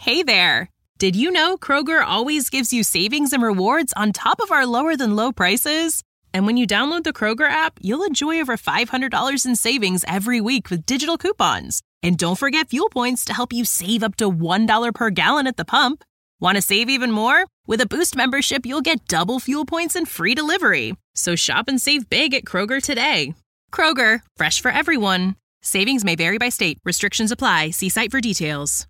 Hey there! Did you know Kroger always gives you savings and rewards on top of our lower-than-low prices? And when you download the Kroger app, you'll enjoy over $500 in savings every week with digital coupons. And don't forget fuel points to help you save up to $1 per gallon at the pump. Want to save even more? With a Boost membership, you'll get double fuel points and free delivery. So shop and save big at Kroger today. Kroger, fresh for everyone. Savings may vary by state. Restrictions apply. See site for details.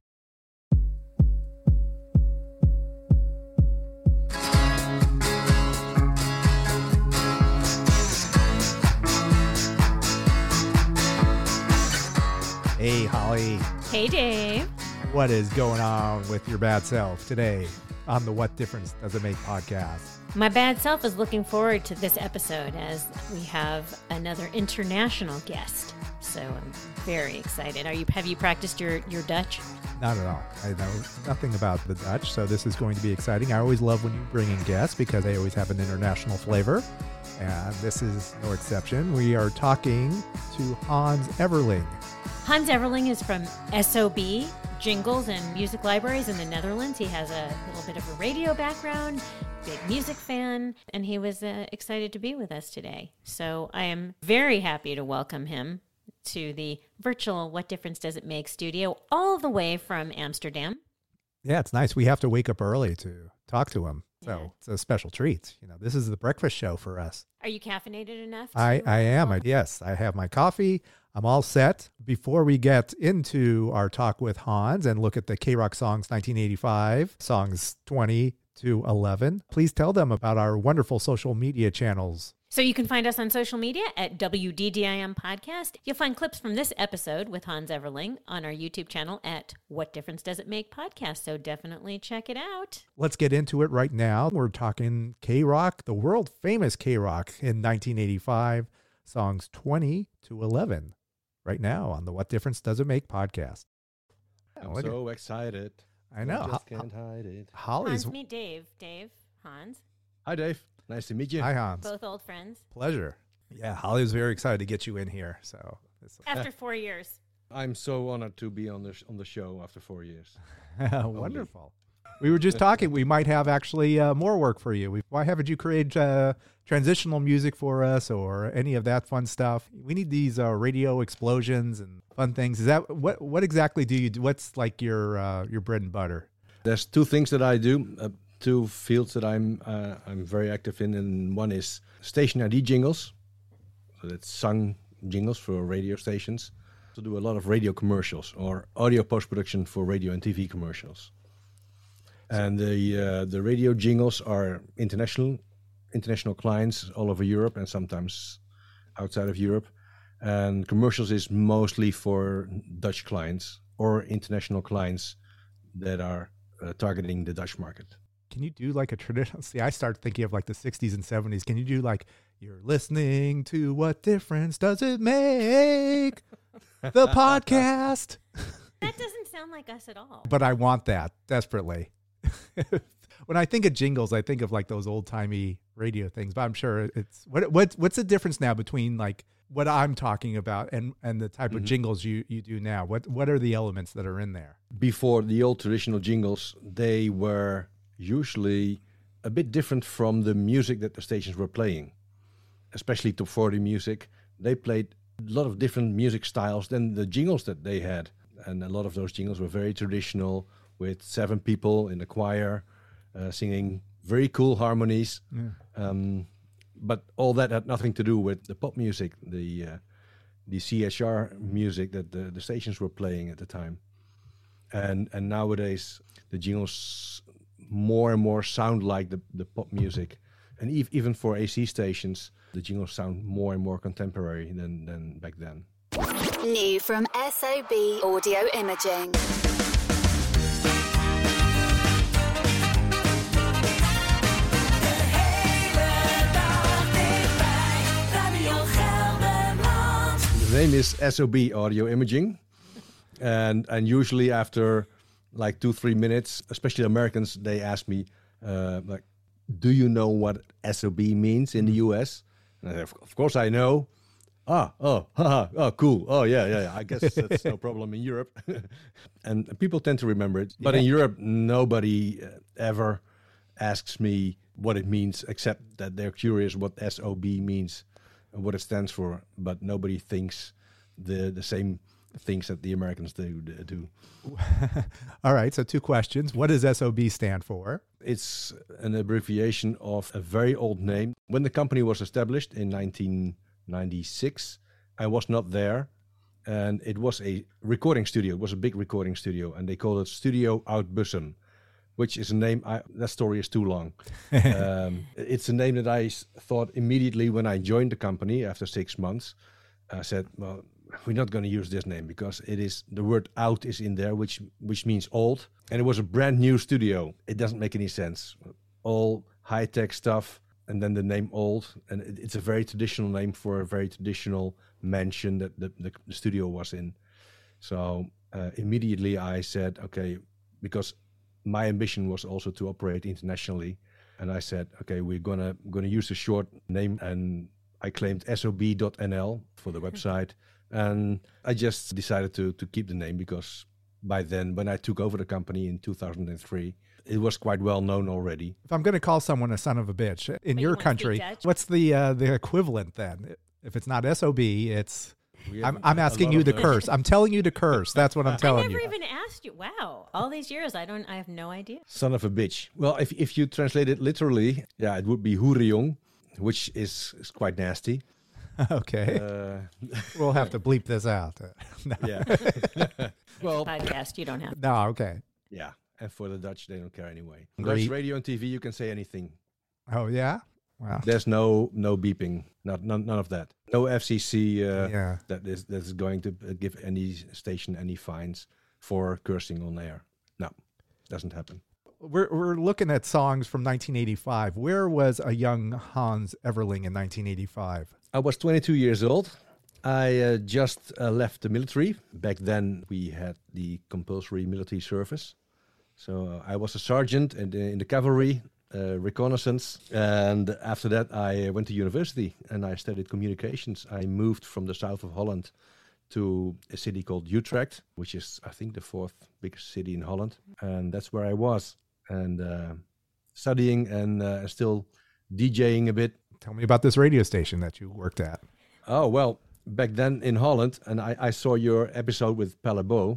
Hey, Holly. Hey, Dave. What is going on with your bad self today on the What Difference Does It Make podcast? My bad self is looking forward to this episode as we have another international guest. So I'm very excited. Have you practiced your Dutch? Not at all. I know nothing about the Dutch, so this is going to be exciting. I always love when you bring in guests because they always have an international flavor. And this is no exception. We are talking to Hans Everling. Hans Everling is from SOB, Jingles and Music Libraries in the Netherlands. He has a little bit of a radio background, big music fan, and he was excited to be with us today. So I am very happy to welcome him to the virtual What Difference Does It Make studio all the way from Amsterdam. Yeah, it's nice. We have to wake up early to talk to him. So It's a special treat. You know, this is the breakfast show for us. Are you caffeinated enough? I am. Yes, I have my coffee. I'm all set. Before we get into our talk with Hans and look at the K-Rock Songs 1985, songs 20 to 11, please tell them about our wonderful social media channels. So you can find us on social media at WDDIM Podcast. You'll find clips from this episode with Hans Everling on our YouTube channel at What Difference Does It Make Podcast. So definitely check it out. Let's get into it right now. We're talking K-Rock, the world famous K-Rock in 1985, songs 20 to 11. Right now on the What Difference Does It Make podcast. I'm so excited. I know. I just can't hide it. Holly's. Hans, meet Dave. Dave, Hans. Hi, Dave. Nice to meet you. Hi, Hans. Both old friends. Pleasure. Yeah, Holly was very excited to get you in here. So after 4 years. I'm so honored to be on the show after 4 years. Wonderful. We were just talking. We might have actually more work for you. Why haven't you created transitional music for us or any of that fun stuff? We need these radio explosions and fun things. Is that what exactly do you do? What's like your bread and butter? There's two things that I do, two fields that I'm very active in, and one is station ID jingles. So that's sung jingles for radio stations. To do a lot of radio commercials or audio post-production for radio and TV commercials. And the radio jingles are international clients all over Europe and sometimes outside of Europe. And commercials is mostly for Dutch clients or international clients that are targeting the Dutch market. Can you do like a traditional? See, I start thinking of like the 60s and 70s. Can you do like, you're listening to What Difference Does It Make? The podcast. That doesn't sound like us at all. But I want that desperately. When I think of jingles, I think of like those old timey radio things, but I'm sure it's what's the difference now between like what I'm talking about and the type of jingles you do now? What are the elements that are in there? Before, the old traditional jingles, they were usually a bit different from the music that the stations were playing, especially top 40 music. They played a lot of different music styles than the jingles that they had. And a lot of those jingles were very traditional, with 7 people in the choir singing very cool harmonies. Yeah. But all that had nothing to do with the pop music, the CHR music that the stations were playing at the time. And nowadays, the jingles more and more sound like the pop music. And even for AC stations, the jingles sound more and more contemporary than back then. New from SOB Audio Imaging. The name is SOB Audio Imaging, and usually after like 2-3 minutes, especially Americans, they ask me like, do you know what SOB means in the US? And of course I know, Cool. Oh, yeah. I guess that's no problem in Europe. And people tend to remember it. But in Europe, nobody ever asks me what it means, except that they're curious what SOB means and what it stands for. But nobody thinks the same things that the Americans do. All right, so 2 questions. What does SOB stand for? It's an abbreviation of a very old name. When the company was established in 1996, I was not there, and it was a recording studio. It was a big recording studio, and they called it Studio Uitbussum, which is a name, that story is too long. It's a name that I thought immediately when I joined the company after 6 months. I said, well, we're not going to use this name because it is, the word out is in there, which means old. And it was a brand new studio. It doesn't make any sense. All high-tech stuff, and then the name old. And it's a very traditional name for a very traditional mansion that the studio was in. So immediately I said, okay, because my ambition was also to operate internationally. And I said, okay, we're gonna use a short name, and I claimed sob.nl for the website. And I just decided to keep the name because by then, when I took over the company in 2003, it was quite well known already. If I'm going to call someone a son of a bitch in your country, what's the equivalent then? If it's not SOB, it's... I'm asking you to curse. I'm telling you to curse. That's what I'm telling you. I never even asked you. Wow. All these years, I have no idea. Son of a bitch. Well, if you translate it literally, yeah, it would be hoerenjong, which is quite nasty. Okay. We'll have to bleep this out. No. Yeah. Well, podcast, you don't have. No, okay. Yeah. And for the Dutch, they don't care anyway. Great. Dutch radio and TV, you can say anything. Oh, yeah? Wow. There's no beeping, none of that. No FCC Yeah. that is going to give any station any fines for cursing on air. No, doesn't happen. We're looking at songs from 1985. Where was a young Hans Everling in 1985? I was 22 years old. I just left the military. Back then, we had the compulsory military service. So I was a sergeant in the cavalry. Reconnaissance, and after that I went to university and I studied communications. I moved from the south of Holland to a city called Utrecht, which is I think the 4th biggest city in Holland, and that's where I was, and studying and still DJing a bit. Tell me about this radio station that you worked at. Oh, well, back then in Holland, and I saw your episode with Palabo,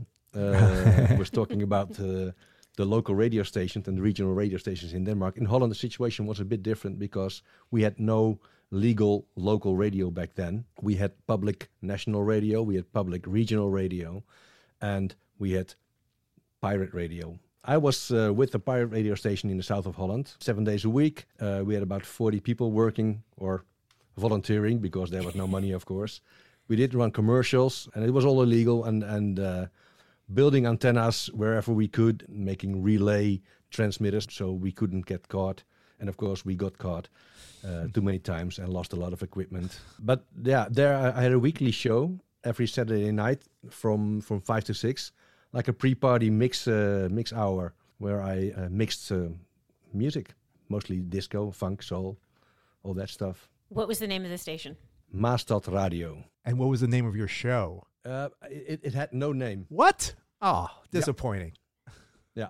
was talking about the local radio stations and the regional radio stations in Denmark. In Holland, the situation was a bit different because we had no legal local radio back then. We had public national radio, we had public regional radio, and we had pirate radio. I was with the pirate radio station in the south of Holland 7 days a week. We had about 40 people working or volunteering because there was no money, of course. We did run commercials, and it was all illegal, and building antennas wherever we could, making relay transmitters so we couldn't get caught. And of course, we got caught too many times and lost a lot of equipment. But yeah, there I had a weekly show every Saturday night from 5 to 6, like a pre-party mix hour where I mixed music, mostly disco, funk, soul, all that stuff. What was the name of the station? Maastad Radio. And what was the name of your show? It had no name. What? Oh, disappointing. Yeah,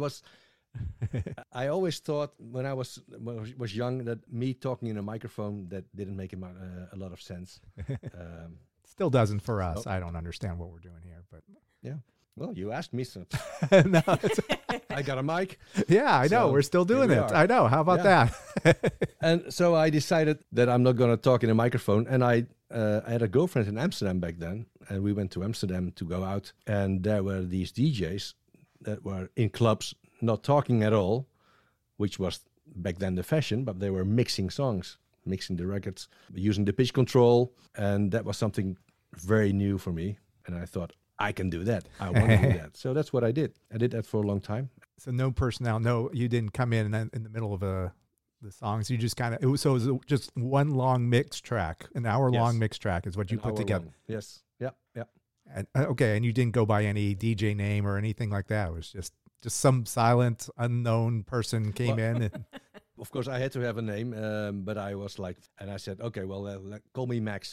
I always thought when I was young that me talking in a microphone that didn't make a lot of sense. Still doesn't for us. I don't understand what we're doing here, but yeah. Well, you asked me, so no, I got a mic. Yeah, I know. So we're still doing it. I know. How about that? And so I decided that I'm not going to talk in a microphone. And I had a girlfriend in Amsterdam back then, and we went to Amsterdam to go out. And there were these DJs that were in clubs, not talking at all, which was back then the fashion, but they were mixing songs, mixing the records, using the pitch control. And that was something very new for me. And I thought, I can do that. I want to do that. So that's what I did. I did that for a long time. So no personnel. No, you didn't come in the middle of the songs. You just it was just one long mix track, an hour-long mix track is what you put together. Long. Yes. Yeah. And, okay, and you didn't go by any DJ name or anything like that. It was just some silent, unknown person came in. And of course, I had to have a name, but I was like, and I said, okay, well, call me Max.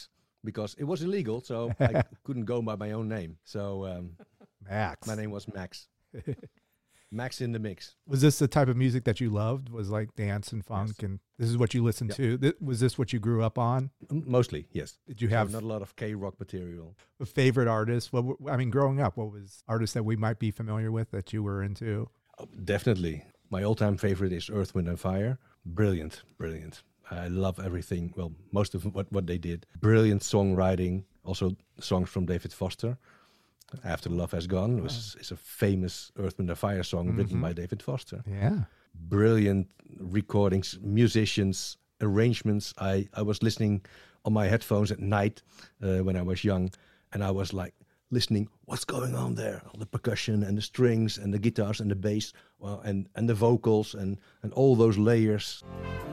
because it was illegal, so I couldn't go by my own name. So Max. my name was Max. Max in the Mix. Was this the type of music that you loved? Was like dance and funk, and this is what you listened to? Was this what you grew up on? Mostly, yes. Did you have not a lot of K-rock material? a favorite artist? Growing up, what was artists that we might be familiar with that you were into? Oh, definitely. My all-time favorite is Earth, Wind & Fire. Brilliant, brilliant. I love everything. Well, most of what they did. Brilliant songwriting. Also songs from David Foster. After Love Has Gone is a famous Earth, Wind & Fire song written by David Foster. Yeah. Brilliant recordings, musicians, arrangements. I was listening on my headphones at night when I was young, and I was like listening, what's going on there? All the percussion and the strings and the guitars and the bass, well, and the vocals and all those layers.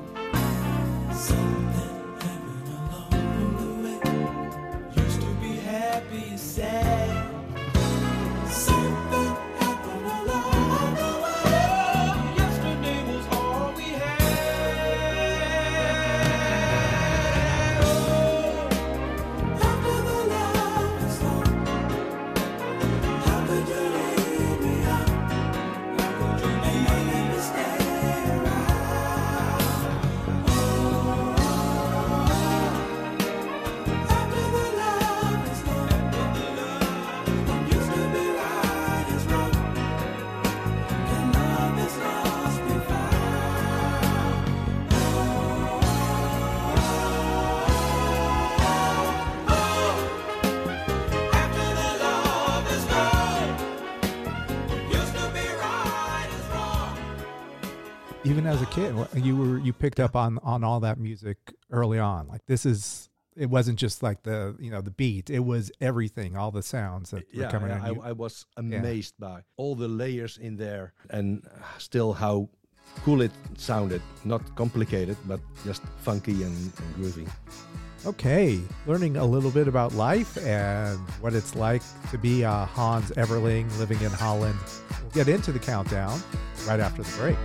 Even as a kid, you picked up on all that music early on. Like it wasn't just like the beat. It was everything, all the sounds that were coming out. I was amazed by all the layers in there, and still how cool it sounded. Not complicated, but just funky and groovy. Okay, learning a little bit about life and what it's like to be a Hans Everling living in Holland. We'll get into the countdown right after the break.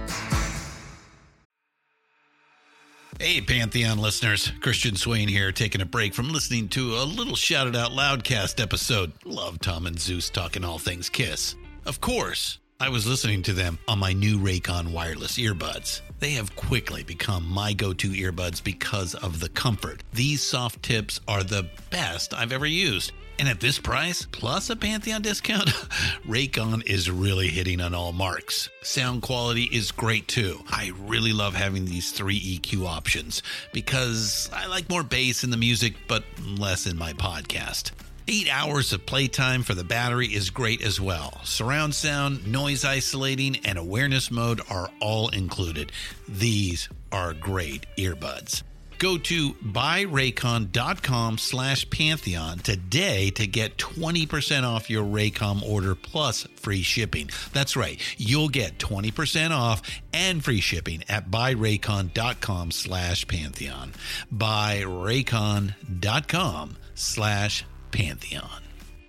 Hey, Pantheon listeners. Christian Swain here, taking a break from listening to a little Shout It Out Loudcast episode. Love Tom and Zeus talking all things Kiss. Of course, I was listening to them on my new Raycon wireless earbuds. They have quickly become my go-to earbuds because of the comfort. These soft tips are the best I've ever used. And at this price, plus a Pantheon discount, Raycon is really hitting on all marks. Sound quality is great too. I really love having these 3 EQ options because I like more bass in the music, but less in my podcast. 8 hours of playtime for the battery is great as well. Surround sound, noise isolating, and awareness mode are all included. These are great earbuds. Go to buyraycon.com/Pantheon today to get 20% off your Raycon order plus free shipping. That's right. You'll get 20% off and free shipping at buyraycon.com/Pantheon. buyraycon.com/Pantheon.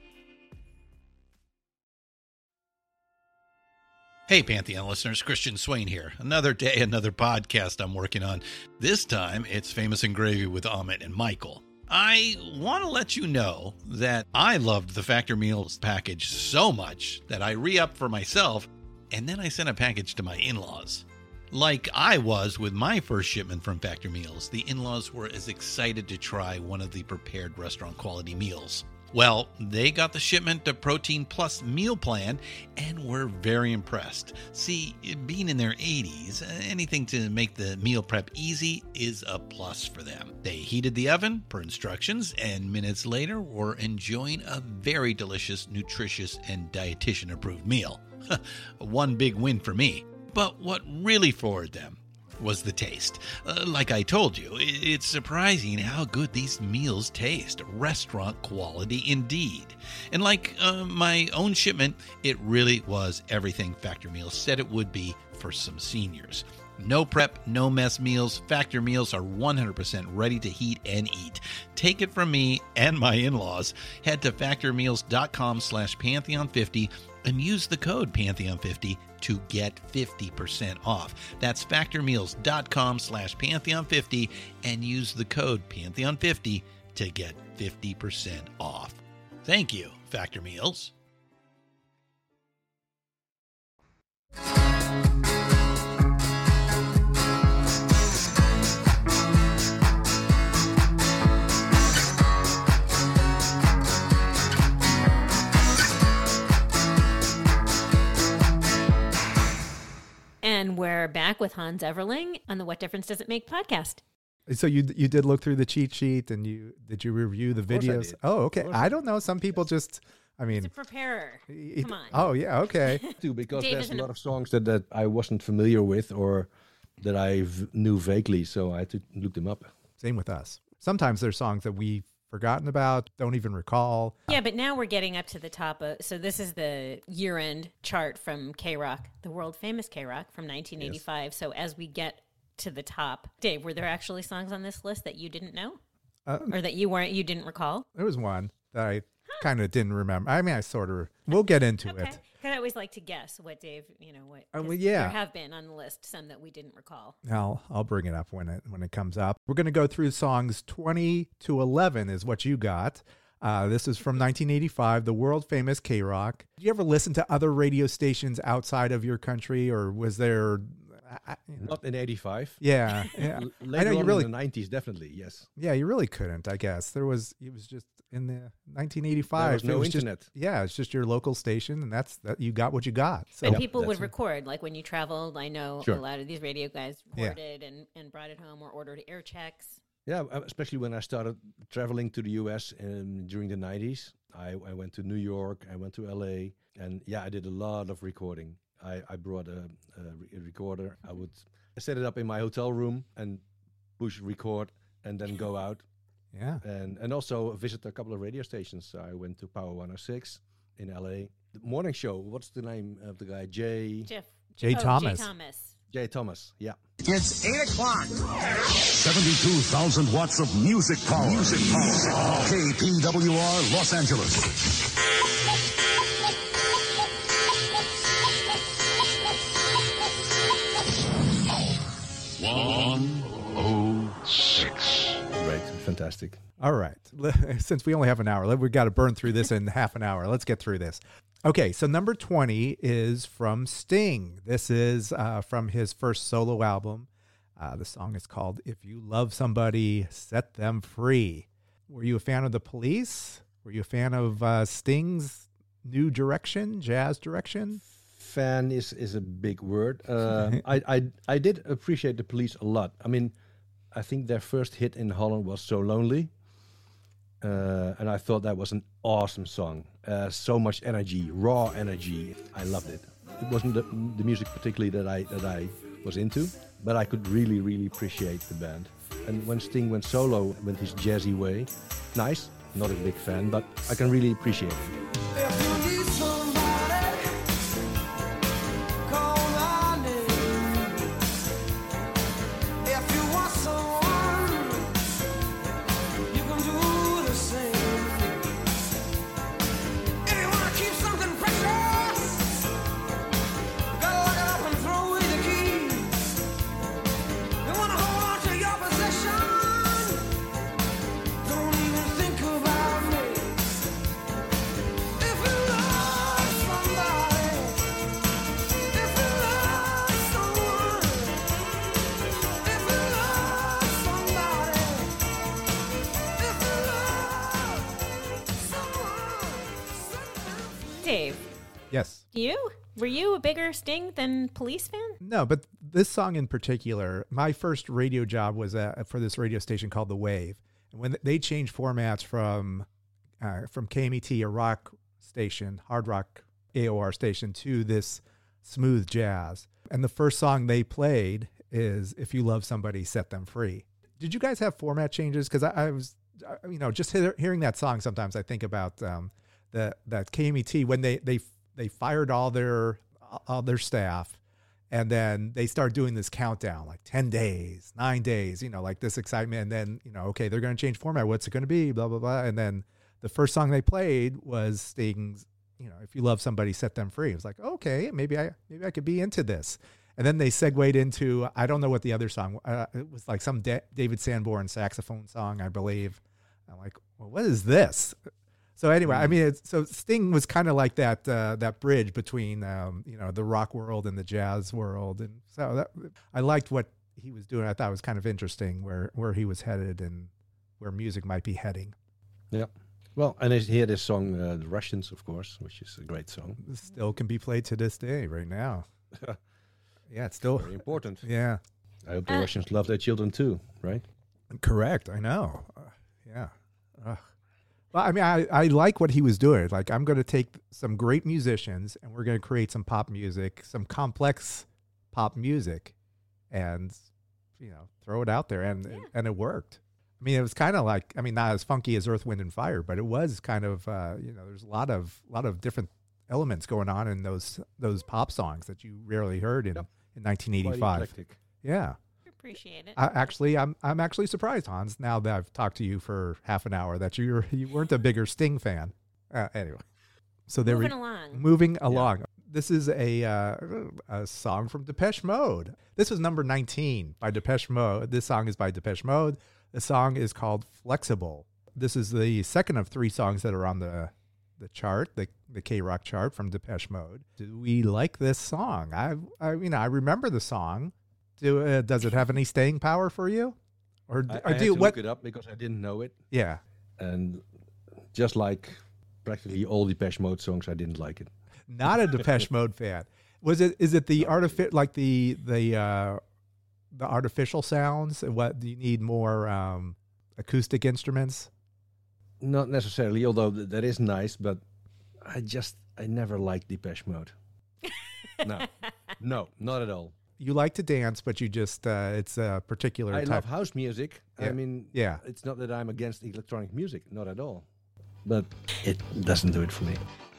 Hey, Pantheon listeners, Christian Swain here. Another day, another podcast I'm working on. This time, it's Famous and Gravy with Amit and Michael. I want to let you know that I loved the Factor Meals package so much that I re-upped for myself, and then I sent a package to my in-laws. Like I was with my first shipment from Factor Meals, the in-laws were as excited to try one of the prepared restaurant quality meals. Well, they got the shipment of Protein Plus meal plan and were very impressed. See, being in their 80s, anything to make the meal prep easy is a plus for them. They heated the oven per instructions and minutes later were enjoying a very delicious, nutritious, and dietitian-approved meal. One big win for me. But what really floored them was the taste. Like I told you, it's surprising how good these meals taste. Restaurant quality indeed. And like my own shipment, it really was everything Factor Meals said it would be for some seniors. No prep, no mess meals. Factor Meals are 100% ready to heat and eat. Take it from me and my in-laws. Head to factormeals.com/Pantheon50 and use the code Pantheon50 to get 50% off. That's factormeals.com/Pantheon50 and use the code Pantheon50 to get 50% off. Thank you, Factor Meals. And we're back with Hans Everling on the What Difference Does It Make podcast. So you did look through the cheat sheet and did you review the videos? Oh, okay. I don't know. Some people just, I mean, He's a preparer. Come on. Oh yeah, okay. Too, because Dave there's a isn't lot of songs that I wasn't familiar with or that I knew vaguely, so I had to look them up. Same with us. Sometimes there's songs that we've forgotten about, don't even recall. Yeah, but now we're getting up to the top of, so this is the year-end chart from K-Rock, the world-famous K-Rock from 1985. Yes. So as we get to the top, Dave, were there actually songs on this list that you didn't know? Or that you didn't recall? There was one that I kind of didn't remember. I mean, I sort of, we'll get into it. Because I always like to guess what Dave, what yeah. There have been on the list some that we didn't recall. I'll bring it up when it comes up. We're going to go through songs 20 to 11 is what you got. This is from 1985, the world famous K-Rock. Did you ever listen to other radio stations outside of your country, or was there? Not in 85. Yeah. Later on in the 90s, definitely, yes. Yeah, you really couldn't, I guess. It was just in the 1985. There was no internet. It's just your local station, and that you got what you got. So and people would record, like when you traveled. I know Sure. a lot of these radio guys recorded and brought it home or ordered air checks. Yeah, especially when I started traveling to the U.S. During the 90s. I went to New York, I went to L.A., and I did a lot of recording. I brought a recorder. I would set it up in my hotel room and push record and then go out. Yeah. And also visit a couple of radio stations. I went to Power 106 in LA. The morning show, what's the name of the guy? Jay Thomas. Jay Thomas, yeah. It's 8 o'clock. 72,000 watts of music power. KPWR Los Angeles. Right, fantastic. All right. Since we only have an hour, we've got to burn through this in half an hour. Let's get through this. Okay, so number 20 is from Sting. This is from his first solo album. The song is called If You Love Somebody, Set Them Free. Were you a fan of The Police? Were you a fan of Sting's new direction, jazz direction? Fan is a big word. I did appreciate The Police a lot. I mean, I think their first hit in Holland was So Lonely. And I thought that was an awesome song. So much energy, raw energy. I loved it. It wasn't the music particularly that I was into, but I could really, really appreciate the band. And when Sting went solo, went his jazzy way, nice. Not a big fan, but I can really appreciate it. Dave. Yes. Were you a bigger Sting than Police fan? No, but this song in particular, my first radio job was for this radio station called The Wave. And when they changed formats from KMET, a rock station, hard rock AOR station, to this smooth jazz. And the first song they played is If You Love Somebody, Set Them Free. Did you guys have format changes? Because I was, just hearing that song, sometimes I think about that KMET when they fired all their staff, and then they start doing this countdown, like 10 days, 9 days, like this excitement. And then, okay, they're going to change format. What's it going to be? Blah, blah, blah. And then the first song they played was Sting's, If You Love Somebody, Set Them Free. It was like, okay, maybe I could be into this. And then they segued into, I don't know what the other song, it was like some David Sanborn saxophone song, I believe. I'm like, well, what is this? So anyway, I mean, so Sting was kind of like that that bridge between the rock world and the jazz world, and so I liked what he was doing. I thought it was kind of interesting where he was headed and where music might be heading. Yeah. Well, and he had his song "The Russians," of course, which is a great song. It still can be played to this day, right now. Yeah, it's still Very important. Yeah, I hope the Russians love their children too, right? correct. I know. Yeah. Well, I mean, I like what he was doing. Like, I'm going to take some great musicians and we're going to create some pop music, some complex pop music, and throw it out there, and it worked. I mean, it was kind of like, I mean, not as funky as Earth, Wind, and Fire, but it was kind of, there's a lot of different elements going on in those pop songs that you rarely heard in 1985. Quite eclectic. Yeah. Appreciate it. I'm actually surprised, Hans, now that I've talked to you for half an hour, that you weren't a bigger Sting fan. Anyway, so they're moving along. This is a song from Depeche Mode. This was number 19 by Depeche Mode. This song is by Depeche Mode. The song is called Flexible. This is the second of 3 songs that are on the chart, the K-Rock chart from Depeche Mode. Do we like this song? I remember the song. Does it have any staying power for you? Or I had to look it up because I didn't know it. Yeah. And just like practically all Depeche Mode songs, I didn't like it. Not a Depeche Mode fan. Is it the the artificial sounds? What do you need more acoustic instruments? Not necessarily, although that is nice, but I never liked Depeche Mode. No, not at all. You like to dance, but you just it's a particular I type. love house music. Yeah. I mean, yeah, it's not that I'm against electronic music, not at all. But it doesn't do it for me.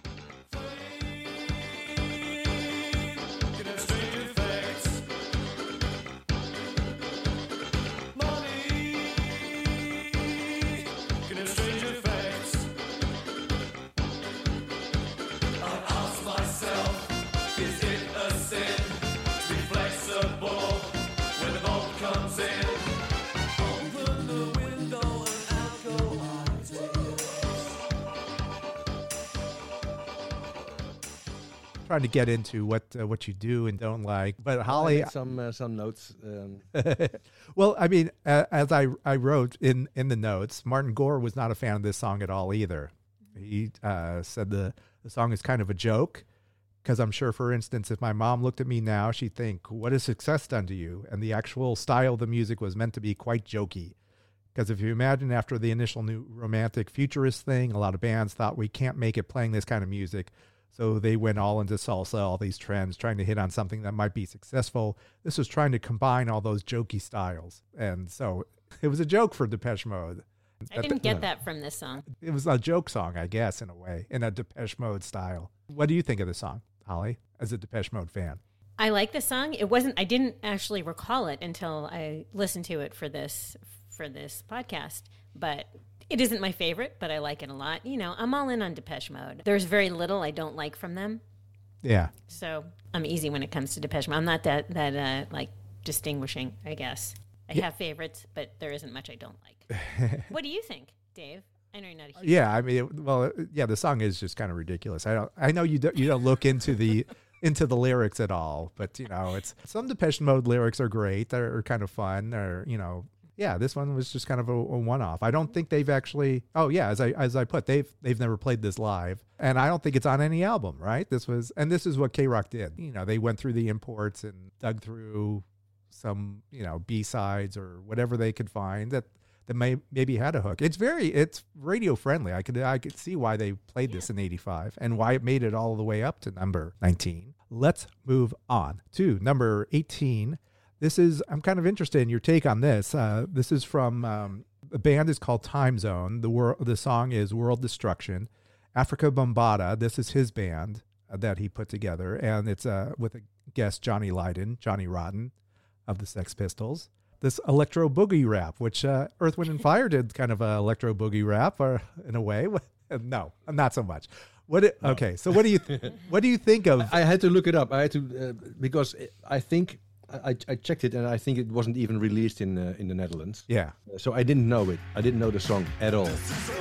Trying to get into what you do and don't like, but Holly, some notes. Well, I mean, as I wrote in the notes, Martin Gore was not a fan of this song at all either. He said the song is kind of a joke, because I'm sure, for instance, if my mom looked at me now, she'd think, "What has success done to you?" And the actual style of the music was meant to be quite jokey. Because if you imagine, after the initial new romantic futurist thing, a lot of bands thought we can't make it playing this kind of music. So they went all into salsa, all these trends, trying to hit on something that might be successful. This was trying to combine all those jokey styles. And so it was a joke for Depeche Mode. I didn't get that from this song. It was a joke song, I guess, in a way, in a Depeche Mode style. What do you think of the song, Holly, as a Depeche Mode fan? I like the song. I didn't actually recall it until I listened to it for this podcast. But it isn't my favorite, but I like it a lot. I'm all in on Depeche Mode. There's very little I don't like from them. Yeah. So I'm easy when it comes to Depeche Mode. I'm not that like distinguishing, I guess. I have favorites, but there isn't much I don't like. What do you think, Dave? I know you're not a huge Yeah, I mean, the song is just kind of ridiculous. I know you don't look into the lyrics at all, but it's some Depeche Mode lyrics are great. They're kind of fun. Yeah, this one was just kind of a one-off. I don't think they've actually. Oh yeah, as I put, they've never played this live, and I don't think it's on any album. Right? This is what K-Rock did. They went through the imports and dug through some B-sides or whatever they could find that maybe had a hook. It's radio friendly. I could see why they played this in '85 and why it made it all the way up to number 19. Let's move on to number 18. I'm kind of interested in your take on this. This is from, the band is called Time Zone. The song is World Destruction. Africa Bambaataa, this is his band that he put together. And it's with a guest, Johnny Lydon, Johnny Rotten of the Sex Pistols. This electro boogie rap, which Earth, Wind, and Fire did kind of a electro boogie rap in a way. No, not so much. Okay, so what do you think of? I had to look it up. I had to because I think I checked it, and I think it wasn't even released in the Netherlands. Yeah. So I didn't know it. I didn't know the song at all.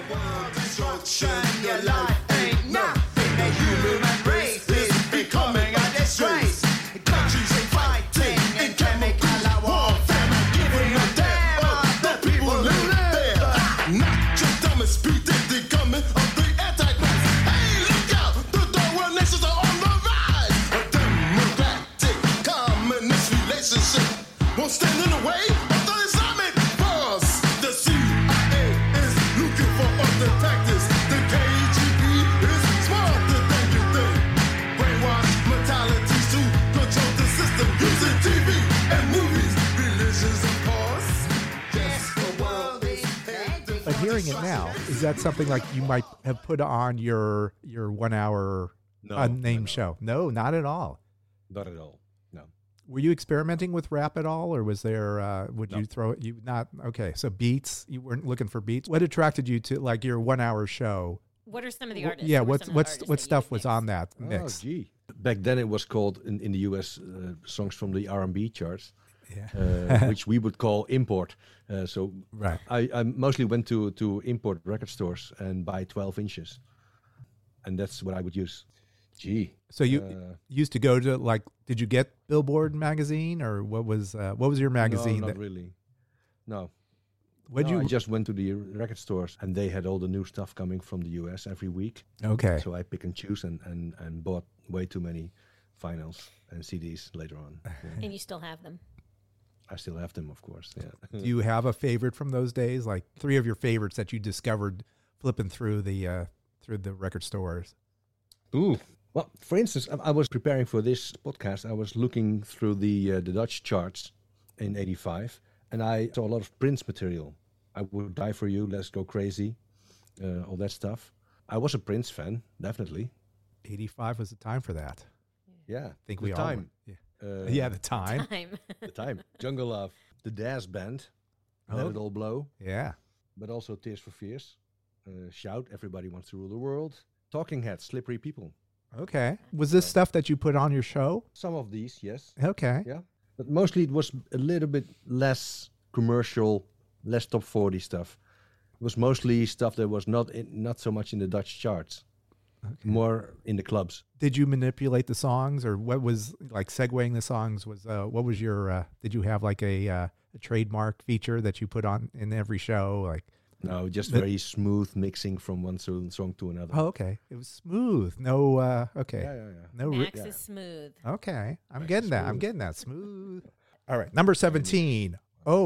Won't stand in the way of the Islamic boss. The CIA is looking for us detectives. The KGB is smarter than you think. Brainwash mentalities to control the system. Using TV and movies. Religions, of course. Yes, the world is headed. But hearing it now, is that something like you might have put on your 1 hour unnamed show? No, not at all. Not at all. No. Were you experimenting with rap at all, or was there? Would you throw it? You not okay? So beats. You weren't looking for beats. What attracted you to like your 1 hour show? What are some of the artists? Yeah, Who are some of the artists what that you stuff would was mix? on that mix? Oh, gee. Back then it was called in the US songs from the R&B charts, which we would call import. So Right. I mostly went to import record stores and buy 12 inches, and that's what I would use. Gee. So you used to go to like? Did you get Billboard magazine, or what was your magazine? No, not really. No. What'd No, you? I just went to the record stores, and they had all the new stuff coming from the US every week. Okay. So I pick and choose and bought way too many vinyls and CDs later on. Yeah. And you still have them. I still have them, of course. Yeah. Do you have a favorite from those days? Like 3 of your favorites that you discovered flipping through the record stores? Ooh. Well, for instance, I was preparing for this podcast. I was looking through the Dutch charts in '85, and I saw a lot of Prince material. I Would Die For You, Let's Go Crazy, all that stuff. I was a Prince fan, definitely. 85 was the time for that. Yeah. I think the we time. all. Yeah, the time. Time. The time. Jungle Love, the Daz Band, Let Oh. It All Blow, Yeah. but also Tears for Fears, Shout, Everybody Wants to Rule the World, Talking Heads, Slippery People. Okay. Was this stuff that you put on your show? Some of these, yes. Okay. Yeah. But mostly it was a little bit less commercial, less top 40 stuff. It was mostly stuff that was not so much in the Dutch charts, more in the clubs. Did you manipulate the songs, or what was like segueing the songs? Was what was your? Did you have like a trademark feature that you put on in every show? Like, No, just very smooth mixing from one song to another. oh, okay, it was smooth. No, okay, Yeah. no. Max is smooth. Okay, I'm getting that. I'm getting that smooth. All right, number 17,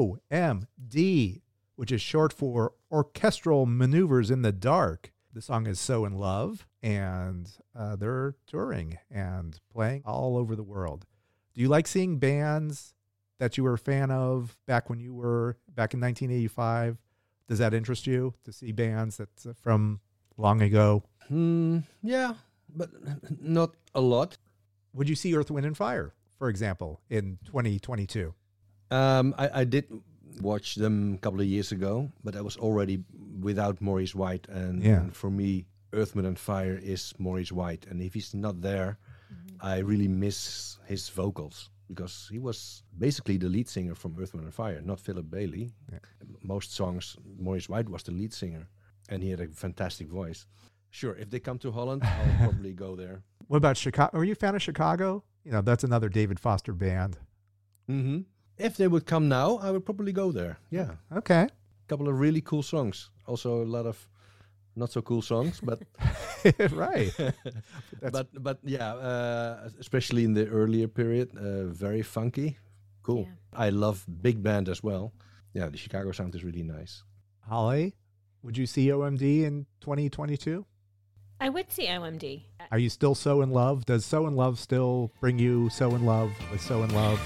OMD, which is short for Orchestral Maneuvers in the Dark. The song is So in Love, and they're touring and playing all over the world. Do you like seeing bands that you were a fan of back when you were back in 1985? Does that interest you to see bands that's from long ago? Yeah, but not a lot. Would you see Earth, Wind, and Fire, for example, in 2022? I did watch them a couple of years ago, but I was already without Maurice White. And for me, Earth, Wind, and Fire is Maurice White. And if he's not there, I really miss his vocals, because he was basically the lead singer from Earth, Wind, and Fire, not Philip Bailey. Yeah. Most songs, Maurice White was the lead singer, and he had a fantastic voice. Sure, if they come to Holland, I'll probably go there. What about Chicago? Are you a fan of Chicago? You know, that's another David Foster band. Mm-hmm. If they would come now, I would probably go there. Yeah. Okay. A couple of really cool songs. Also a lot of not so cool songs, but Right. but yeah, especially in the earlier period, very funky. Cool. Yeah. I love big band as well. Yeah, the Chicago sound is really nice. Holly, would you see OMD in 2022? I would see OMD. Are you still so in love? Does So in Love still bring you so in love with So in Love?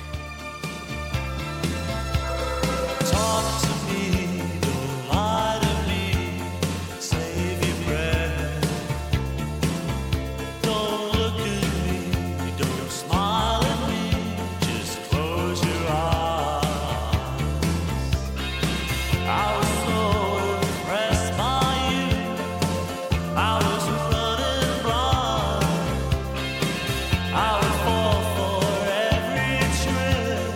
Talk to me, don't lie to me, save your breath. Don't look at me, don't smile at me, just close your eyes. I was so impressed by you, I was running blind. I would fall for every trick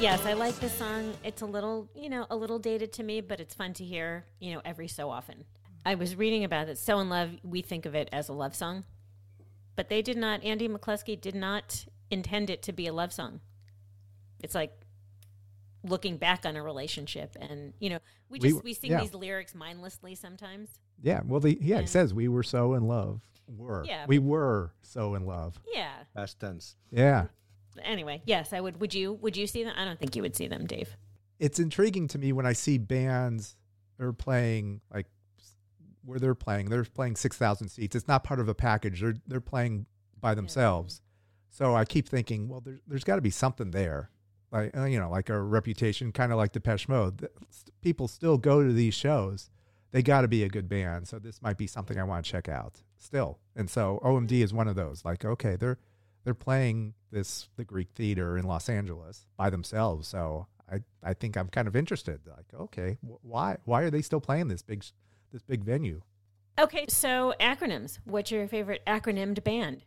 yes, I like the song. It's a little, a little dated to me, but it's fun to hear, every so often. I was reading about it. So in Love, we think of it as a love song, but Andy McCluskey did not intend it to be a love song. It's like looking back on a relationship, and we sing these lyrics mindlessly sometimes. Yeah, well, he says we were so in love. We were so in love. Yeah. Past tense. Yeah. Anyway, yes, I would. Would you see them? I don't think you would see them, Dave. It's intriguing to me when I see bands that are playing like where they're playing 6,000 seats. It's not part of a package. They're playing by themselves. So I keep thinking, well, there's got to be something there. Like, like a reputation, kind of like Depeche Mode. People still go to these shows. They got to be a good band. So this might be something I want to check out still. And so OMD is one of those. Like, okay, they're playing the Greek Theater in Los Angeles by themselves. So I think I'm kind of interested. Like, okay, why are they still playing this big venue? Okay, so acronyms. What's your favorite acronymed band?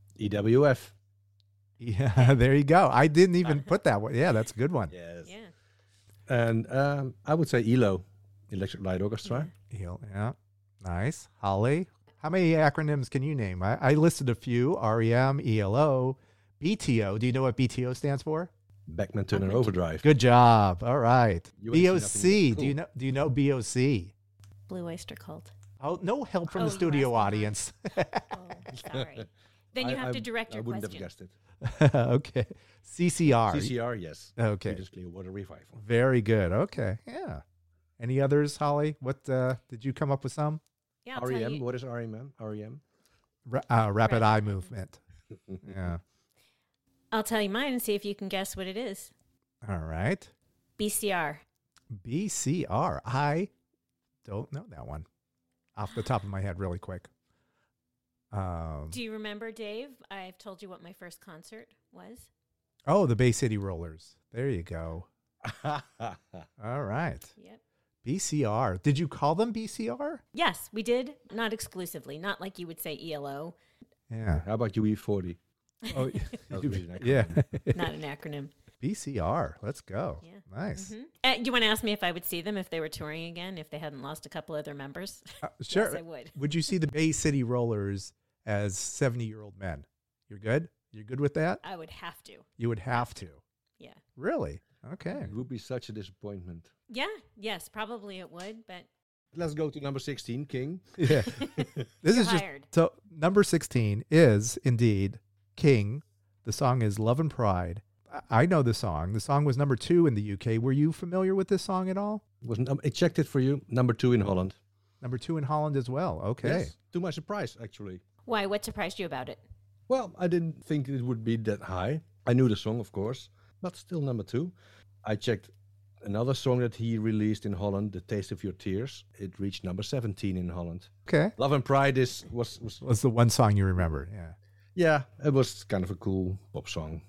EWF. Yeah, there you go. I didn't even put that one. Yeah, that's a good one. Yes. Yeah. And I would say ELO, Electric Light Orchestra. Yeah, nice. Holly, how many acronyms can you name? I listed a few: REM, ELO, BTO. Do you know what BTO stands for? Beckman Turner Overdrive. Good job. All right. You ain't BOC. seen nothing cool. Do you know BOC? Blue Oyster Cult. Oh, no help from the you studio asked me audience. Oh, sorry. Then you have to direct your I wouldn't question. have guessed it. Okay. CCR. CCR, yes. Okay. Creedence Clearwater Revival. Very good. Okay. Yeah. Any others, Holly? What did you come up with some? Yeah, I'll tell REM. you. What is REM? REM. Rapid eye movement. Yeah. I'll tell you mine and see if you can guess what it is. All right. BCR. BCR. I don't know that one off the top of my head really quick. Do you remember, Dave? I've told you what my first concert was. Oh, the Bay City Rollers. There you go. All right. Yep. BCR. Did you call them BCR? Yes, we did. Not exclusively. Not like you would say ELO. Yeah. How about UE40? Oh, That would be an acronym. yeah. Not an acronym. BCR. Let's go. Yeah. Nice. You want to ask me if I would see them if they were touring again, if they hadn't lost a couple of their members? Sure. Yes, I would. Would you see the Bay City Rollers as 70-year-old men? You're good? You're good with that? I would have to. You would have to. Yeah. Really? Okay. It would be such a disappointment. Yeah. Yes, probably it would, but Let's go to number 16, King. Yeah. This is just hired. so number 16 is indeed King. The song is Love and Pride. I know the song. The song was number 2 in the UK. Were you familiar with this song at all? I checked it for you. Number 2 in Holland. Number 2 in Holland as well. Okay. Yes, to my surprise, actually. why? What surprised you about it? Well, I didn't think it would be that high. I knew the song, of course, but still number 2. I checked another song that he released in Holland, The Taste of Your Tears. It reached number 17 in Holland. Okay. Love and Pride was Was the one song you remember? Yeah. yeah, it was kind of a cool pop song.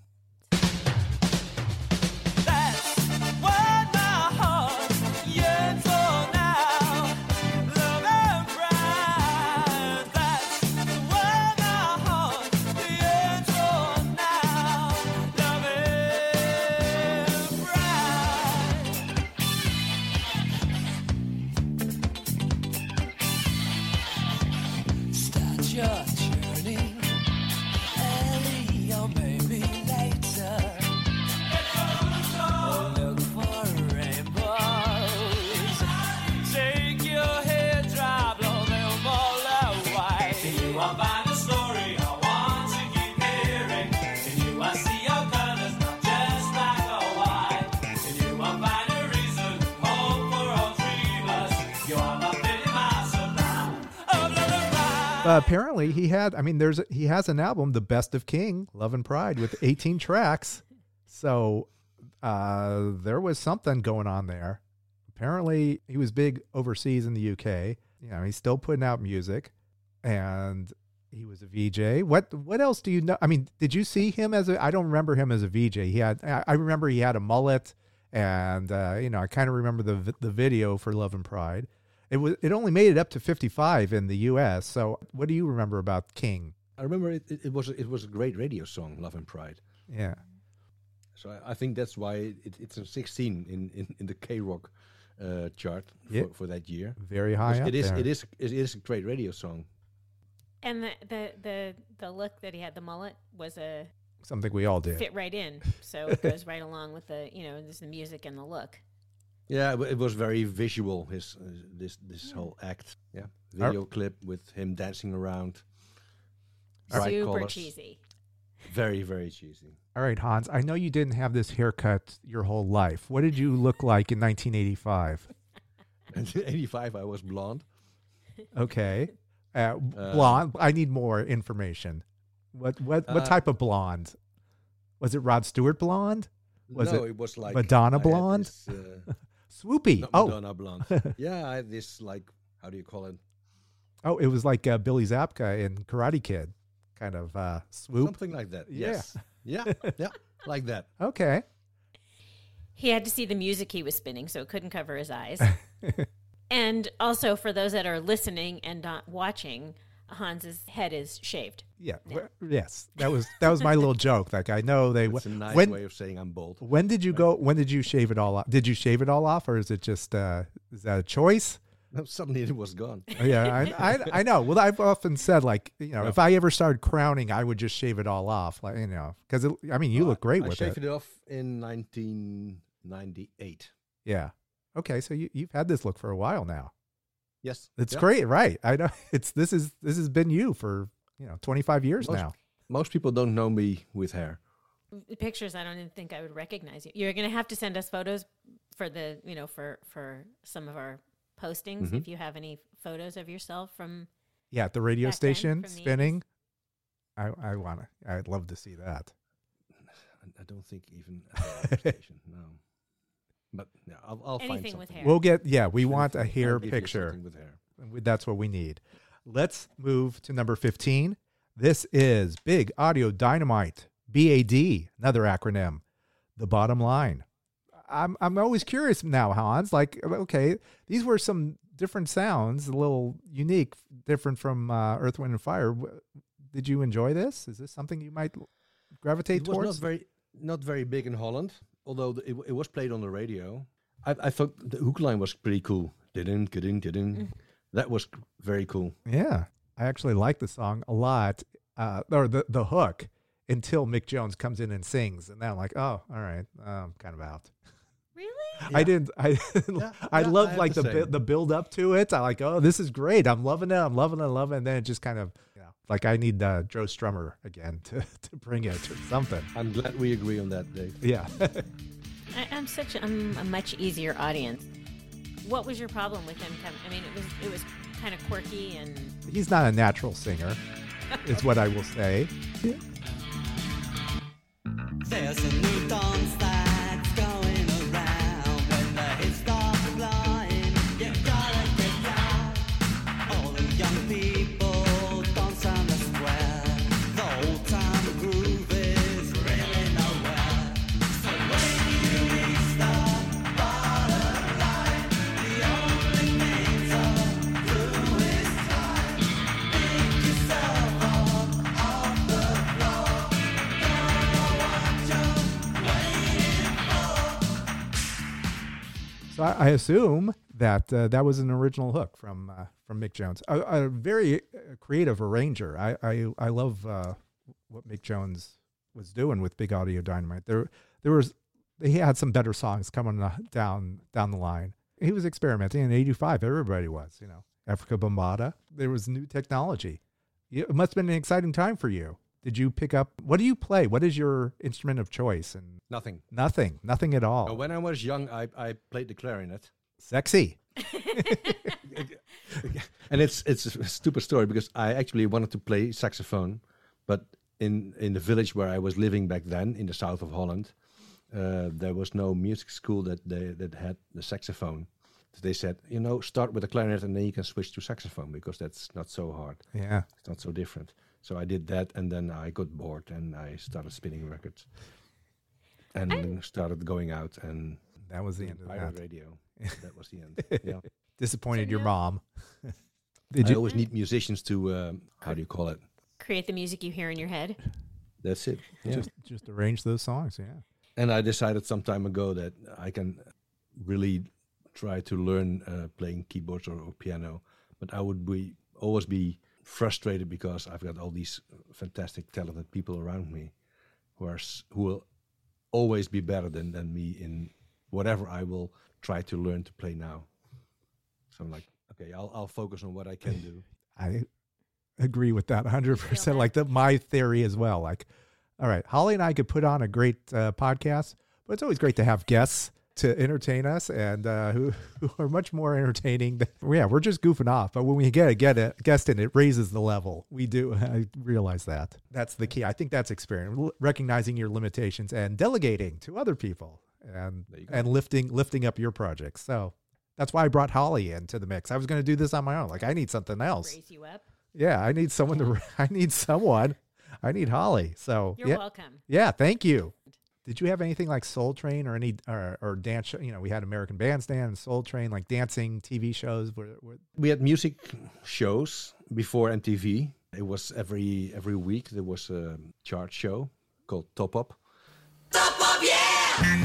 Apparently he has an album, The Best of King, Love and Pride, with 18 tracks. So there was something going on there. Apparently he was big overseas in the UK. He's still putting out music, and he was a VJ. What else do you know? I mean, did you see him I don't remember him as a VJ. I remember he had a mullet, and I kind of remember the video for Love and Pride. It only made it up to 55 in the U.S. So what do you remember about King? I remember it was a great radio song, Love and Pride. Yeah. So I think that's why it's a 16 in the K-Rock chart for that year. Very high up It there. is a great radio song. And the look that he had, the mullet, was a Something we all did. fit right in. So it goes right along with the, just the music and the look. Yeah, it was very visual. His this whole act. Yeah, video clip with him dancing around. Bright Super colors. cheesy. Very, very cheesy. All right, Hans, I know you didn't have this haircut your whole life. What did you look like in 1985? And in '85, I was blonde. Okay. Blonde. I need more information. What type of blonde? Was it Rod Stewart blonde? It was like Madonna I had blonde? this, Swoopy. not Oh, Madonna blonde. Yeah, I had this, like, how do you call it? oh, it was like Billy Zabka in Karate Kid, kind of swoop. Something like that. Yeah. Yes. Yeah, like that. Okay. He had to see the music he was spinning, so it couldn't cover his eyes. And also, for those that are listening and not watching, Hans's head is shaved. Yeah. Yes. That was my little joke. Like I know they. It's a nice when way of saying I'm bald. when did you go? When did you shave it all off? Did you shave it all off, or is it just is that a choice? Suddenly it was gone. Oh, yeah, I know. Well, I've often said like if I ever started crowning, I would just shave it all off, like because you look great I with shaved it. it off in 1998. Yeah. Okay, so you've had this look for a while now. Yes, It's yeah. great, right? I know. This has been you for 25 years now. Most people don't know me with hair. The pictures, I don't even think I would recognize you. You're going to have to send us photos for the, for some of our postings. Mm-hmm. If you have any photos of yourself from. Yeah, at the radio Back then, station from the spinning. I'd love to see that. I don't think even at the radio station. No, but yeah, I'll find Anything something. with hair. We'll get we want a I'll hair give you picture. something with hair. That's what we need. Let's move to number 15. This is Big Audio Dynamite, BAD, another acronym. The bottom line. I'm always curious now, Hans. Like, okay, these were some different sounds, a little unique, different from Earth, Wind, and Fire. Did you enjoy this? Is this something you might gravitate It was towards? not very big in Holland, although it was played on the radio. I thought the hook line was pretty cool. That was very cool. Yeah, I actually like the song a lot, or the hook, until Mick Jones comes in and sings, and then I'm like, oh, all right, I'm kind of out. Really? I didn't. I I love have like the same. the build up to it. I like, oh, this is great. I'm loving it. I'm loving it. And then it just kind of, like I need Joe Strummer again to bring it or something. I'm glad we agree on that, Dave. Yeah. I'm a much easier audience. What was your problem with him? It was kind of quirky and. He's not a natural singer, is what I will say. There's a new dance that's going around. When the hits start flying, you gotta get down. All the young people dance on the square. The old time groove is really nowhere. So when you reach the bottom line, the only thing to do is climb. Pick yourself up off the floor. So I assume that that was an original hook from Mick Jones, a very creative arranger. I love what Mick Jones was doing with Big Audio Dynamite. He had some better songs coming down the line. He was experimenting in '85. Everybody was, Africa Bombada. There was new technology. It must have been an exciting time for you. Did you pick up? What do you play? What is your instrument of choice? And Nothing. nothing at all. When I was young, I played the clarinet. Sexy. And it's a stupid story because I actually wanted to play saxophone, but in the village where I was living back then, in the south of Holland, there was no music school that had the saxophone. So they said, start with the clarinet and then you can switch to saxophone because that's not so hard. Yeah. It's not so different. So I did that, and then I got bored, and I started spinning records, and then started going out, and That was the end of pirate that. radio. That was the end. Yeah. Disappointed So your now- mom. I always need musicians to how do you call it? Create the music you hear in your head. That's it. Yeah. Just arrange those songs? Yeah. And I decided some time ago that I can really try to learn playing keyboards or piano, but I would always be frustrated because I've got all these fantastic, talented people around me who will always be better than me in whatever I will try to learn to play now. So I'm like, okay, I'll focus on what I can do. I agree with that 100%. Like my theory as well. Like, all right, Holly and I could put on a great podcast, but it's always great to have guests to entertain us and who are much more entertaining. We're just goofing off, but when we get a guest in, it raises the level. We do. I realize that. That's the key. I think that's experience, recognizing your limitations and delegating to other people and lifting up your projects. So that's why I brought Holly into the mix. I was going to do this on my own. Like, I need something else. Raise you up. Yeah, I need someone I need Holly. So you're welcome. Yeah, thank you. Did you have anything like Soul Train or any or dance show? You know, we had American Bandstand and Soul Train, like dancing TV shows. We had music shows before MTV. It was every week there was a chart show called Top Up. Top Up, yeah!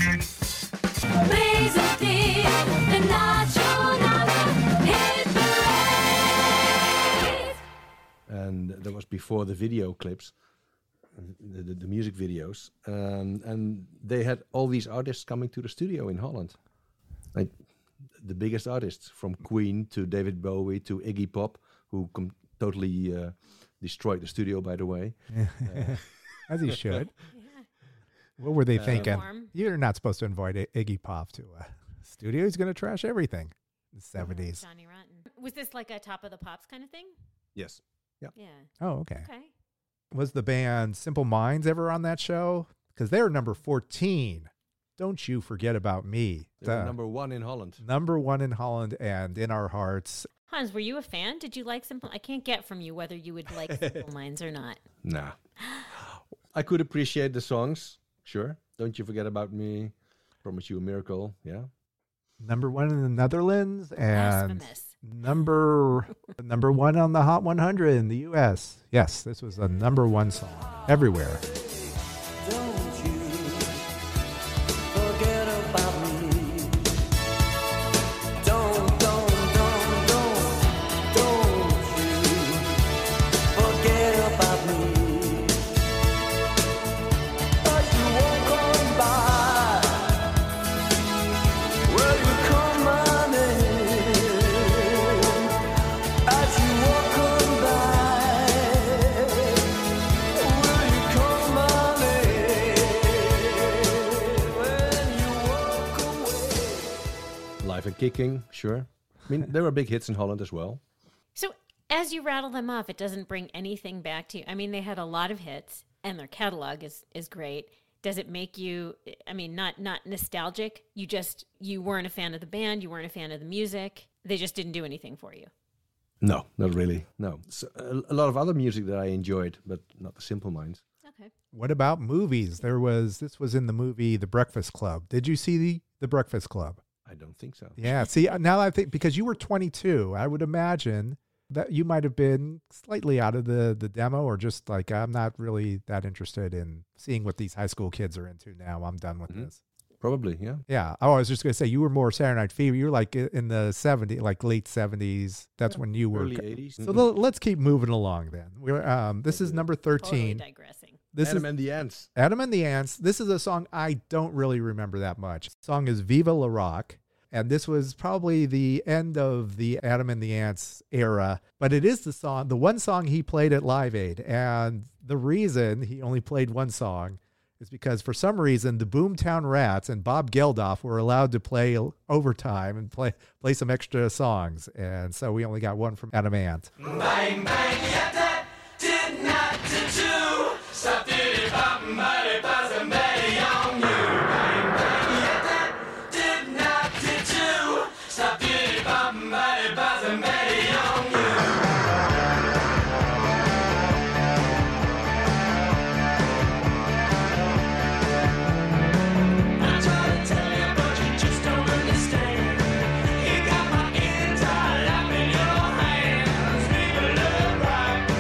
Amazing thing, the national hit parade. And that was before the video clips. The music videos, and they had all these artists coming to the studio in Holland, like the biggest artists from Queen to David Bowie to Iggy Pop, who totally destroyed the studio, by the way. As he should. What were they thinking? You're not supposed to invite Iggy Pop to a studio. He's going to trash everything. The 70s. Johnny Rotten. Was this like a Top of the Pops kind of thing? Yes. Yeah. Yeah. Oh, okay. Okay. Was the band Simple Minds ever on that show? Because they're number 14. Don't you forget about me. They were number 1 in Holland. Number 1 in Holland and in our hearts. Hans, were you a fan? Did you like Simple? I can't get from you whether you would like Simple Minds or not. Nah. I could appreciate the songs. Sure. Don't you forget about me. Promise You a Miracle. Yeah. Number 1 in the Netherlands and Blasphemous. number 1 on the Hot 100 in the U.S. Yes, this was a number 1 song everywhere. Don't you forget about me. Don't you forget about me. As you walk on by, will you come my name? As you walk on by, will you come my name? When you walk away. Live and Kicking, sure. I mean, there were big hits in Holland as well. So as you rattle them off, it doesn't bring anything back to you. I mean, they had a lot of hits, and their catalog is great. Does it make you, I mean, not nostalgic? You weren't a fan of the band, you weren't a fan of the music. They just didn't do anything for you. No, not really. No. So, a lot of other music that I enjoyed, but not the Simple Minds. Okay. What about movies? This was in the movie The Breakfast Club. Did you see the Breakfast Club? I don't think so. Yeah. See, now I think because you were 22, I would imagine that you might have been slightly out of the demo, or just like, I'm not really that interested in seeing what these high school kids are into now. I'm done with this. Probably, yeah. Yeah. Oh, I was just going to say, you were more Saturday Night Fever. You were like in the 70s, like late 70s. That's when you were. Early 80s. So let's keep moving along then. This is number 13. Totally digressing. Adam and the Ants. Adam and the Ants. This is a song I don't really remember that much. The song is Viva La Rock. And this was probably the end of the Adam and the Ants era. But it is the one song he played at Live Aid. And the reason he only played one song is because for some reason the Boomtown Rats and Bob Geldof were allowed to play overtime and play some extra songs. And so we only got one from Adam Ant. Bang, bang, yeah, that did not do. Stop, did it, bop, mighty, buzz, and betty on you. Bang, bang, yeah, that did not do. Stop, did it, bop, mighty, buzz, and betty on you. I try to tell you, but you just don't understand. You got my entire life in your hands. Viva la rock.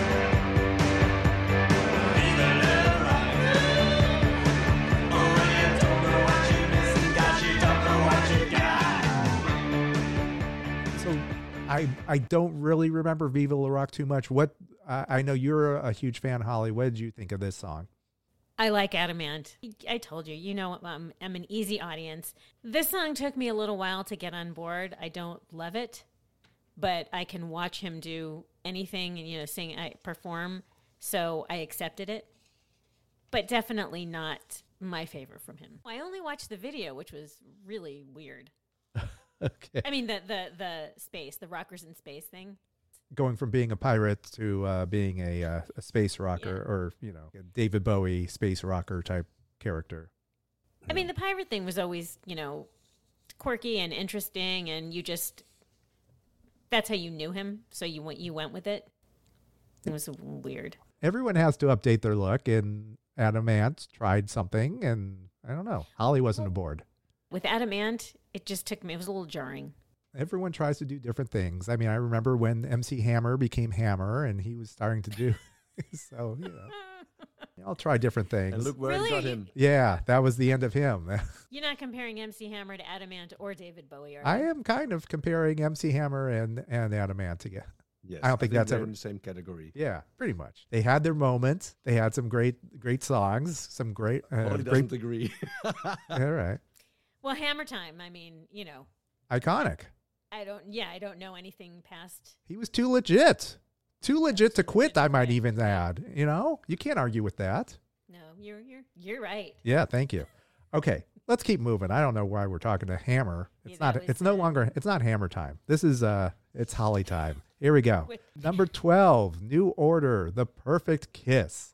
I don't really remember Viva La Rock too much. What I know you're a huge fan, Holly. What did you think of this song? I like Adamant. I told you, I'm an easy audience. This song took me a little while to get on board. I don't love it, but I can watch him do anything and, sing, perform. So I accepted it, but definitely not my favorite from him. I only watched the video, which was really weird. Okay. I mean, the space, the rockers in space thing. Going from being a pirate to being a space rocker, or a David Bowie space rocker type character. I mean, the pirate thing was always, quirky and interesting, and that's how you knew him. So you went with it. It was weird. Everyone has to update their look, and Adamant tried something, and I don't know. Holly wasn't aboard. With Adamant, it just took me. It was a little jarring. Everyone tries to do different things. I mean, I remember when MC Hammer became Hammer, and he was starting to do so. I'll try different things. And look where it got him. Yeah, that was the end of him. You're not comparing MC Hammer to Adamant or David Bowie, are you? I am kind of comparing MC Hammer and Adamant together. Yes, I don't think that's they're ever in the same category. Yeah, pretty much. They had their moments. They had some great songs. Some great. Holly doesn't agree. All right. Well, Hammer Time. I mean, Iconic. I don't know anything past. He was too legit. Too legit to quit, I might even add. You can't argue with that. No, you're right. Yeah, thank you. Okay, let's keep moving. I don't know why we're talking to Hammer. It's not. It's no longer. It's not Hammer time. This is it's Holly time. Here we go. Number 12, New Order, The Perfect Kiss.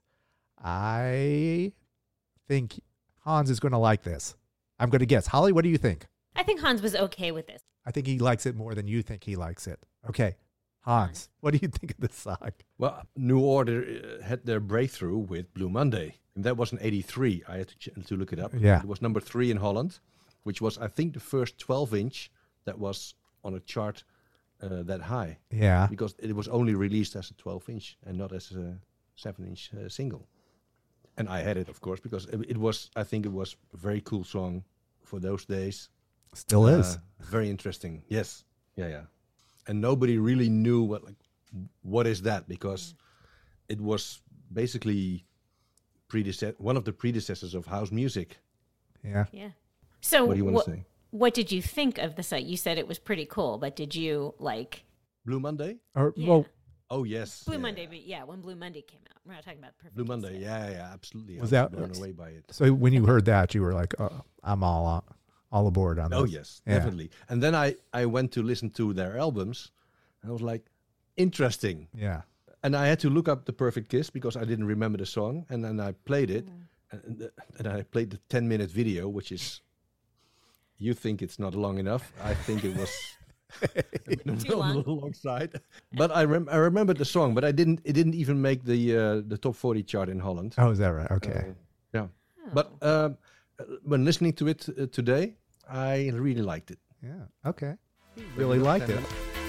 I think Hans is going to like this. I'm going to guess. Holly, what do you think? I think Hans was okay with this. I think he likes it more than you think he likes it. Okay. Hans, what do you think of this song? Well, New Order had their breakthrough with Blue Monday. And that was in 83. I had to look it up. Yeah. It was number 3 in Holland, which was, I think, the first 12-inch that was on a chart that high. Yeah. Because it was only released as a 12-inch and not as a 7-inch single. And I had it, of course, because it was, I think it was a very cool song for those days. Still is. Very interesting. Yes. Yeah. And nobody really knew what is that, because it was basically one of the predecessors of house music. Yeah. Yeah. So what do you want to say? What did you think of the site? You said it was pretty cool, but did you like Blue Monday? Well, oh yes. Blue Monday, but when Blue Monday came out. We're not talking about Perfect Blue Kiss Monday. yet. Yeah, absolutely. Was I that blown away by it? So when you heard that, you were like, I'm all aboard on this. Oh yes, definitely. And then I went to listen to their albums, and I was like, interesting. Yeah. And I had to look up The Perfect Kiss because I didn't remember the song, and then I played it, and I played the 10-minute video, which is, you think it's not long enough. I think it was Too long. alongside. But I remember the song, but it didn't even make the top 40 chart in Holland. Oh, is that right? Okay. Yeah. But when listening to it today, I really liked it. Yeah. Okay. Really liked it.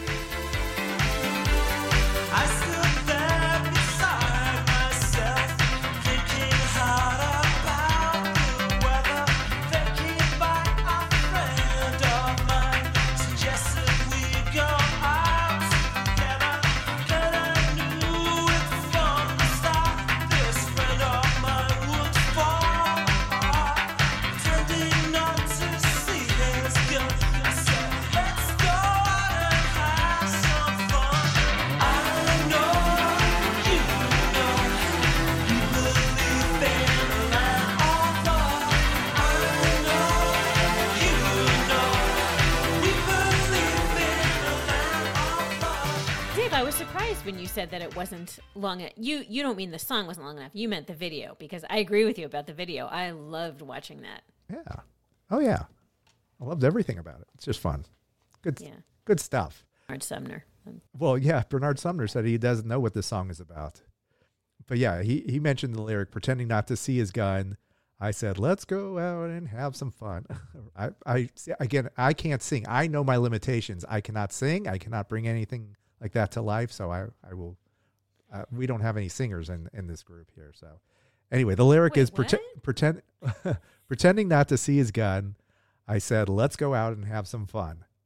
I stood there beside myself, thinking hard about the weather. Thinking back, a friend of mine suggested we go out together. And I knew it from the start. This friend of mine would fall apart, pretending not to see his guilt. I said, let's go out and have some fun. I know you believe in a land of love. I know you we believe in a land of love. Dave, I was surprised when you said that it wasn't long. You don't mean the song wasn't long enough. You meant the video, because I agree with you about the video. I loved watching that. Yeah. Oh, yeah. I loved everything about it. It's just fun. Good stuff. Bernard Sumner. Well, yeah, Bernard Sumner said he doesn't know what this song is about. But yeah, he mentioned the lyric, pretending not to see his gun. I said, let's go out and have some fun. I can't sing. I know my limitations. I cannot sing. I cannot bring anything like that to life. So I will, we don't have any singers in this group here. So anyway, the lyric Wait, is pretending not to see his gun. I said, let's go out and have some fun.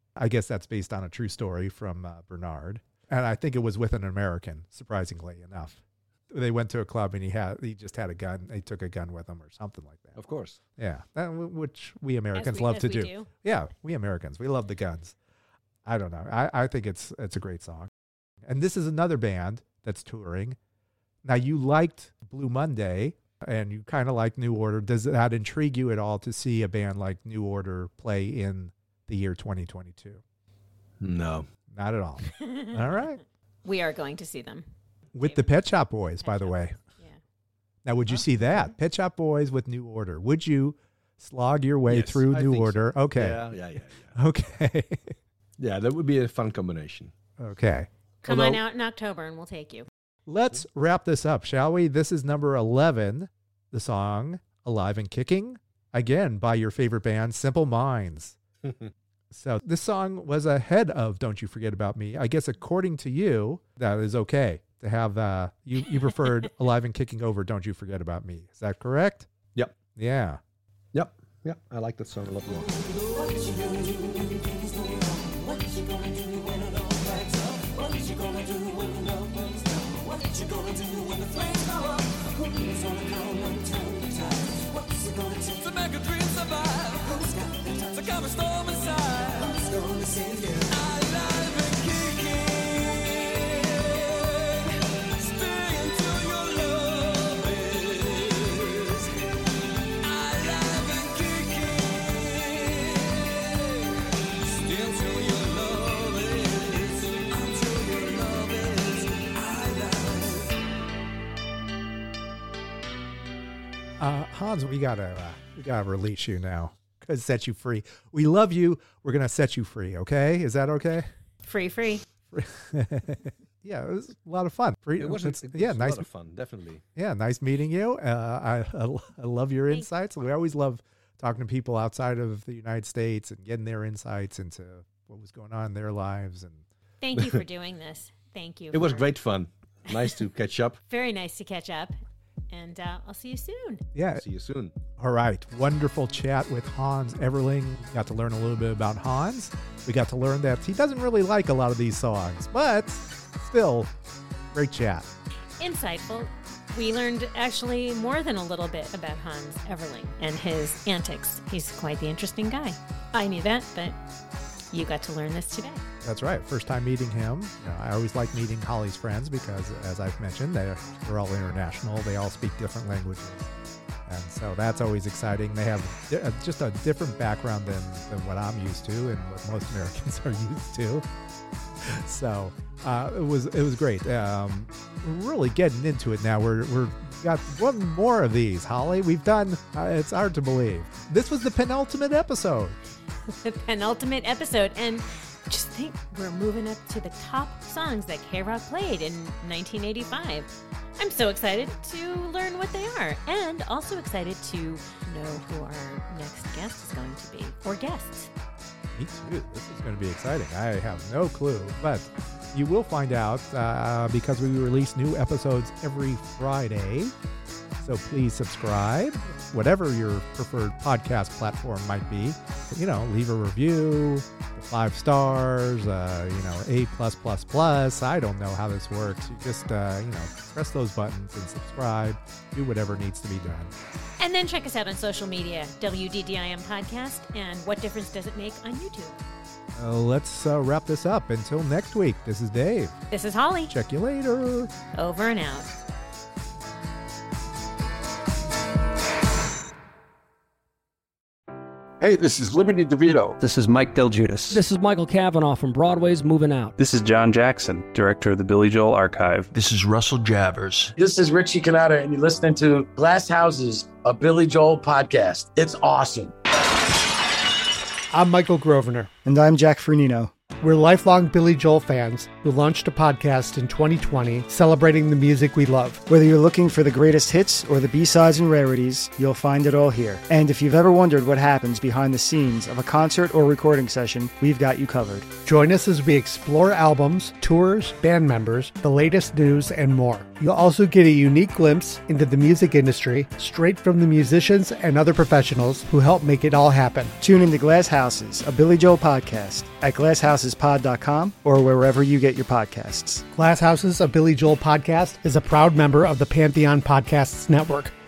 I guess that's based on a true story from Bernard. And I think it was with an American, surprisingly enough. They went to a club and he just had a gun. They took a gun with him or something like that. Of course. Yeah, which we Americans As we- love as to we do. do. Yeah, we Americans, we love the guns. I don't know. I think it's a great song. And this is another band that's touring. Now, you liked Blue Monday and you kind of like New Order. Does that intrigue you at all to see a band like New Order play in the year 2022? No. Not at all. All right. We are going to see them. With the Pet Shop Boys, by the way. Yeah. Now, would you see that? Pet Shop Boys with New Order. Would you slog your way Yes, through I New think so. Order? Okay. Yeah. Okay. Yeah, that would be a fun combination. Okay. Come on Although- out in October and we'll take you. Let's wrap this up, shall we? This is number 11, the song Alive and Kicking, again, by your favorite band, Simple Minds. So this song was ahead of Don't You Forget About Me. I guess according to you, that is okay to have, you preferred Alive and Kicking over Don't You Forget About Me. Is that correct? Yep. Yeah. Yep. I like that song a lot more. Hans, we gotta release you now. Cause set you free. We love you. We're gonna set you free. Okay, is that okay? Free. Yeah, it was a lot of fun. It was Nice. a lot of fun, definitely. Yeah, nice meeting you. I love your insights. We always love talking to people outside of the United States and getting their insights into what was going on in their lives. And Thank you for doing this. Thank you. It was for- great fun. Nice to catch up. Very nice to catch up. And I'll see you soon. yeah, See you soon. all right. Wonderful chat with Hans Everling. Got to learn a little bit about Hans. We got to learn that he doesn't really like a lot of these songs, but still, great chat. Insightful. We learned actually more than a little bit about Hans Everling and his antics. He's quite the interesting guy. I knew that, but you got to learn this today. That's right. First time meeting him. I always like meeting Holly's friends because, as I've mentioned, they're all international. They all speak different languages. And so that's always exciting. They have just a different background than what I'm used to and what most Americans are used to. So it was great. We're really getting into it now. We're got one more of these, Holly. We've done. It's hard to believe. This was the penultimate episode. The penultimate episode. And just think, we're moving up to the top songs that K-Rock played in 1985. I'm so excited to learn what they are, and also excited to know who our next guest is going to be, or guests. Me too. This is going to be exciting. I have no clue, but you will find out because we release new episodes every Friday. So please subscribe, whatever your preferred podcast platform might be. Leave a review, 5 stars, A+++. I don't know how this works. You just, press those buttons and subscribe. Do whatever needs to be done. And then check us out on social media, WDDIM Podcast, and What Difference Does It Make on YouTube. Let's wrap this up. Until next week, this is Dave. This is Holly. Check you later. Over and out. Hey, this is Liberty DeVito. This is Mike Del Giudice. This is Michael Cavanaugh from Broadway's Moving Out. This is John Jackson, director of the Billy Joel Archive. This is Russell Javers. This is Richie Cannata, and you're listening to Glass Houses, a Billy Joel podcast. It's awesome. I'm Michael Grosvenor. And I'm Jack Fernino. We're lifelong Billy Joel fans who launched a podcast in 2020 celebrating the music we love. Whether you're looking for the greatest hits or the B-sides and rarities, you'll find it all here. And if you've ever wondered what happens behind the scenes of a concert or recording session, we've got you covered. Join us as we explore albums, tours, band members, the latest news, and more. You'll also get a unique glimpse into the music industry straight from the musicians and other professionals who help make it all happen. Tune into Glass Houses, a Billy Joel podcast at glasshouses.pod.com or wherever you get your podcasts. Glass Houses, a Billy Joel podcast, is a proud member of the Pantheon Podcasts Network.